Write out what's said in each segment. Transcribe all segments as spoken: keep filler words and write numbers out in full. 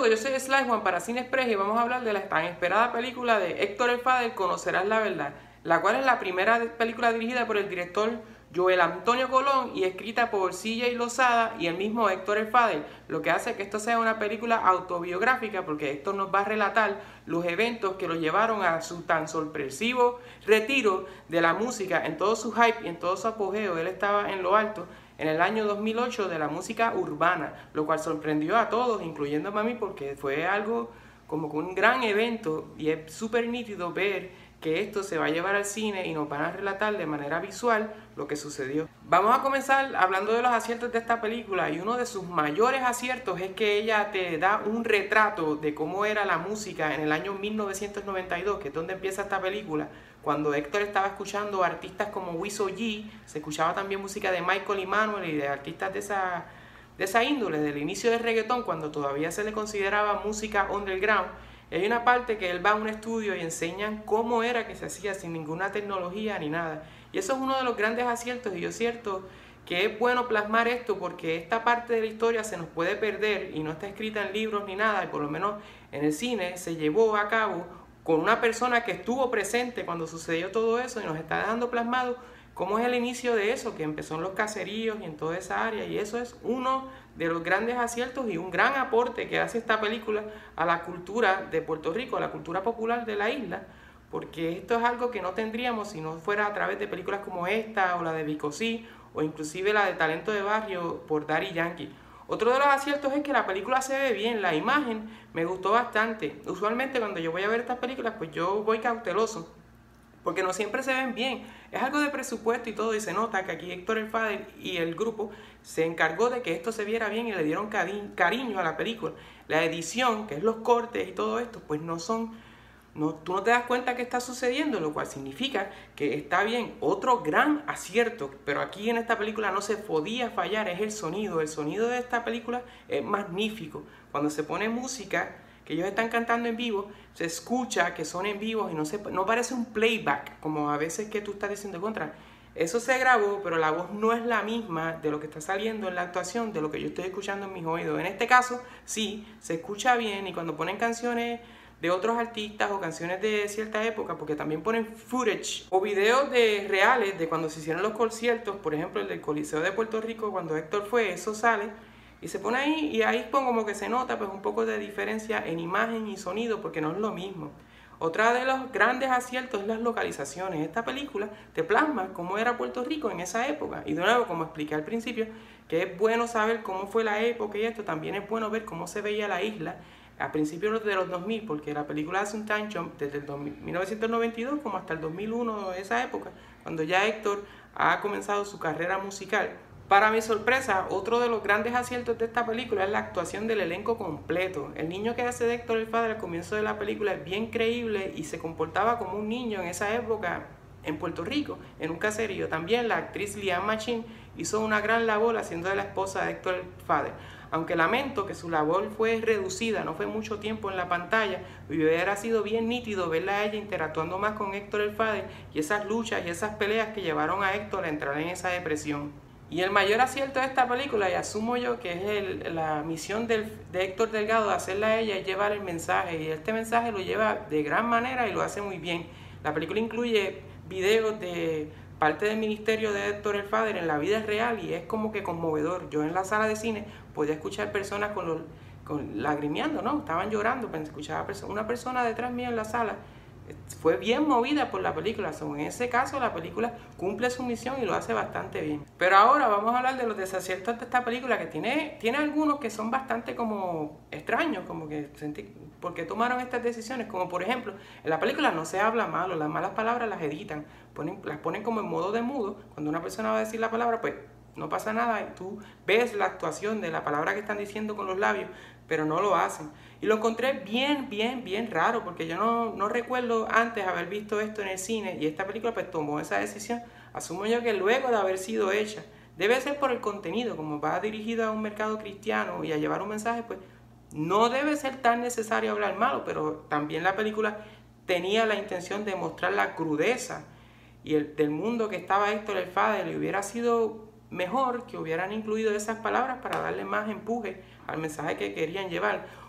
Saludos, yo soy Sly Juan para Cine Express y vamos a hablar de la tan esperada película de Héctor el Father, Conocerás la Verdad, la cual es la primera película dirigida por el director Joel Antonio Colón y escrita por C J Lozada y el mismo Héctor el Father, lo que hace que esto sea una película autobiográfica porque Héctor nos va a relatar los eventos que lo llevaron a su tan sorpresivo retiro de la música en todo su hype y en todo su apogeo. Él estaba en lo alto en el año dos mil ocho de la música urbana, lo cual sorprendió a todos, incluyéndome a mí, porque fue algo como que un gran evento y es súper nítido ver que esto se va a llevar al cine y nos van a relatar de manera visual lo que sucedió. Vamos a comenzar hablando de los aciertos de esta película y uno de sus mayores aciertos es que ella te da un retrato de cómo era la música en el año mil novecientos noventa y dos, que es donde empieza esta película, cuando Héctor estaba escuchando artistas como Wiso G, se escuchaba también música de Michael Emanuel y de artistas de esa, de esa índole, del inicio del reggaetón, cuando todavía se le consideraba música underground. Hay una parte que él va a un estudio y enseñan cómo era que se hacía sin ninguna tecnología ni nada. Y eso es uno de los grandes aciertos y yo cierto que es bueno plasmar esto porque esta parte de la historia se nos puede perder y no está escrita en libros ni nada y por lo menos en el cine se llevó a cabo con una persona que estuvo presente cuando sucedió todo eso y nos está dejando plasmado cómo es el inicio de eso, que empezó en los caseríos y en toda esa área, y eso es uno de los grandes aciertos y un gran aporte que hace esta película a la cultura de Puerto Rico, a la cultura popular de la isla, porque esto es algo que no tendríamos si no fuera a través de películas como esta, o la de Vico C, o inclusive la de Talento de Barrio por Daddy Yankee. Otro de los aciertos es que la película se ve bien, la imagen me gustó bastante. Usualmente cuando yo voy a ver estas películas, pues yo voy cauteloso, porque no siempre se ven bien. Es algo de presupuesto y todo, y se nota que aquí Héctor el Father y el grupo se encargó de que esto se viera bien y le dieron cari cariño a la película. La edición, que es los cortes y todo esto, pues no son, no, tú no te das cuenta que está sucediendo, lo cual significa que está bien. Otro gran acierto, pero aquí en esta película no se podía fallar, es el sonido. El sonido de esta película es magnífico. Cuando se pone música que ellos están cantando en vivo, se escucha que son en vivo y no, se, no parece un playback, como a veces que tú estás diciendo contra. Eso se grabó, pero la voz no es la misma de lo que está saliendo en la actuación, de lo que yo estoy escuchando en mis oídos. En este caso, sí, se escucha bien y cuando ponen canciones de otros artistas o canciones de cierta época, porque también ponen footage o videos de reales de cuando se hicieron los conciertos, por ejemplo el del Coliseo de Puerto Rico, cuando Héctor fue, eso sale y se pone ahí y ahí como que se nota pues un poco de diferencia en imagen y sonido porque no es lo mismo. Otra de los grandes aciertos es las localizaciones. Esta película te plasma cómo era Puerto Rico en esa época y de nuevo, como expliqué al principio, que es bueno saber cómo fue la época y esto, también es bueno ver cómo se veía la isla a principios de los dos mil, porque la película hace un time jump desde el mil novecientos noventa y dos como hasta el dos mil uno, esa época, cuando ya Héctor ha comenzado su carrera musical. Para mi sorpresa, otro de los grandes aciertos de esta película es la actuación del elenco completo. El niño que hace de Héctor el Father al comienzo de la película es bien creíble y se comportaba como un niño en esa época en Puerto Rico, en un caserío. También la actriz Liam Machine hizo una gran labor haciendo de la esposa de Héctor el Father. Aunque lamento que su labor fue reducida, no fue mucho tiempo en la pantalla, hubiera sido bien nítido verla a ella interactuando más con Héctor el Father y esas luchas y esas peleas que llevaron a Héctor a entrar en esa depresión. Y el mayor acierto de esta película, y asumo yo que es el, la misión del, de Héctor Delgado de hacerla a ella, es llevar el mensaje. Y este mensaje lo lleva de gran manera y lo hace muy bien. La película incluye videos de parte del ministerio de Héctor el Father en la vida real y es como que conmovedor. Yo en la sala de cine podía escuchar personas con los, con, lagrimeando, ¿no? Estaban llorando, pero escuchaba una persona detrás mío en la sala. Fue bien movida por la película, so, en ese caso la película cumple su misión y lo hace bastante bien. Pero ahora vamos a hablar de los desaciertos de esta película, que tiene, tiene algunos que son bastante como extraños, como que sentí, ¿por qué tomaron estas decisiones? Como por ejemplo, en la película no se habla malo, las malas palabras las editan, ponen, las ponen como en modo de mudo, cuando una persona va a decir la palabra, pues no pasa nada y tú ves la actuación de la palabra que están diciendo con los labios, pero no lo hacen. Y lo encontré bien, bien, bien raro, porque yo no, no recuerdo antes haber visto esto en el cine, y esta película pues tomó esa decisión, asumo yo que luego de haber sido hecha. Debe ser por el contenido, como va dirigida a un mercado cristiano y a llevar un mensaje, pues no debe ser tan necesario hablar malo, pero también la película tenía la intención de mostrar la crudeza y el, del mundo que estaba Héctor el Father, y hubiera sido mejor que hubieran incluido esas palabras para darle más empuje al mensaje que querían llevar.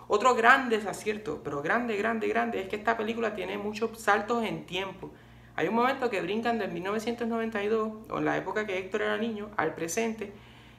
Otro gran desacierto, pero grande, grande, grande, es que esta película tiene muchos saltos en tiempo. Hay un momento que brincan del mil novecientos noventa y dos, o en la época que Héctor era niño, al presente,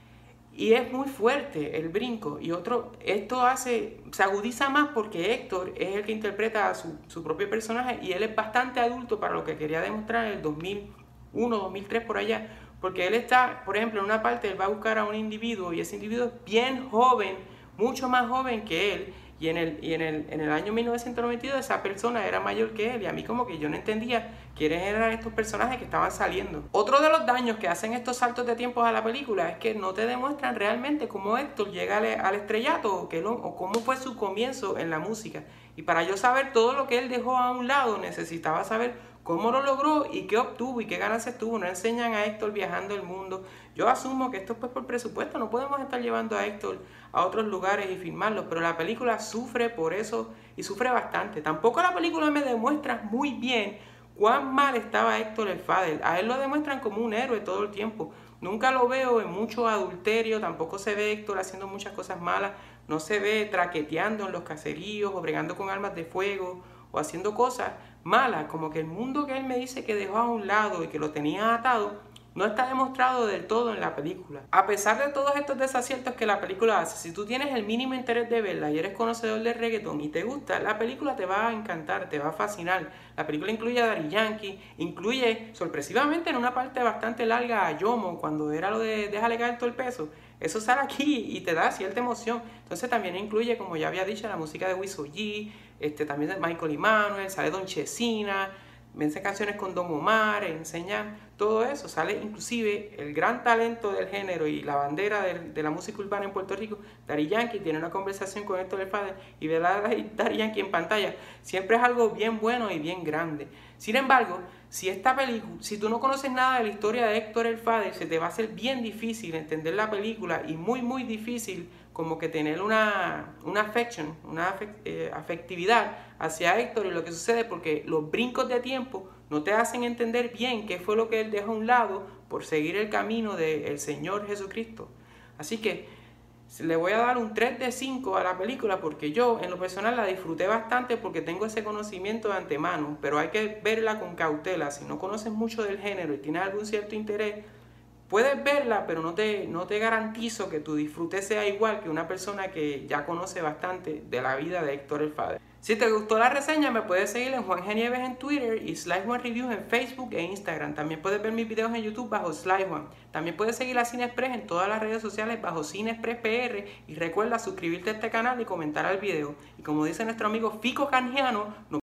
y es muy fuerte el brinco. Y otro, esto hace, se agudiza más porque Héctor es el que interpreta a su, su propio personaje y él es bastante adulto para lo que quería demostrar en el dos mil uno, dos mil tres por allá. Porque él está, por ejemplo, en una parte él va a buscar a un individuo y ese individuo es bien joven, mucho más joven que él. Y en el, y en el, en el año mil novecientos noventa y dos esa persona era mayor que él y a mí como que yo no entendía quiénes eran estos personajes que estaban saliendo. Otro de los daños que hacen estos saltos de tiempo a la película es que no te demuestran realmente cómo Héctor llega al, al estrellato o, que lo, o cómo fue su comienzo en la música. Y para yo saber todo lo que él dejó a un lado necesitaba saber cómo lo logró y qué obtuvo y qué ganancias tuvo. No enseñan a Héctor viajando el mundo. Yo asumo que esto es pues por presupuesto, no podemos estar llevando a Héctor a otros lugares y filmarlo, pero la película sufre por eso y sufre bastante. Tampoco la película me demuestra muy bien cuán mal estaba Héctor el Father. A él lo demuestran como un héroe todo el tiempo. Nunca lo veo en mucho adulterio, tampoco se ve Héctor haciendo muchas cosas malas, no se ve traqueteando en los caseríos o bregando con armas de fuego o haciendo cosas malas, como que el mundo que él me dice que dejó a un lado y que lo tenía atado, no está demostrado del todo en la película. A pesar de todos estos desaciertos que la película hace, si tú tienes el mínimo interés de verla y eres conocedor del reggaetón y te gusta, la película te va a encantar, te va a fascinar. La película incluye a Daddy Yankee, incluye sorpresivamente en una parte bastante larga a Yomo, cuando era lo de déjale caer todo el peso. Eso sale aquí y te da cierta emoción. Entonces también incluye, como ya había dicho, la música de Wiso G, este, también de Michael Emanuel, sale Don Chesina, vence canciones con Don Omar, enseñan todo eso, sale inclusive el gran talento del género y la bandera de, de la música urbana en Puerto Rico. Daddy Yankee tiene una conversación con Héctor el Father y ver a Daddy Yankee en pantalla siempre es algo bien bueno y bien grande. Sin embargo, si esta película, si tú no conoces nada de la historia de Héctor el Father, se te va a hacer bien difícil entender la película y muy muy difícil como que tener una, una affection, una afect, eh, afectividad hacia Héctor y lo que sucede, porque los brincos de tiempo no te hacen entender bien qué fue lo que él dejó a un lado por seguir el camino del Señor Jesucristo. Así que le voy a dar un tres de cinco a la película porque yo en lo personal la disfruté bastante porque tengo ese conocimiento de antemano, pero hay que verla con cautela. Si no conoces mucho del género y tienes algún cierto interés, puedes verla, pero no te, no te garantizo que tu disfrute sea igual que una persona que ya conoce bastante de la vida de Héctor el Father. Si te gustó la reseña, me puedes seguir en Juan G. Nieves en Twitter y Sly Juan Reviews en Facebook e Instagram. También puedes ver mis videos en YouTube bajo Sly Juan. También puedes seguir a Cine Express en todas las redes sociales bajo Cine Express P R y recuerda suscribirte a este canal y comentar al video. Y como dice nuestro amigo Fico Canjiano, nos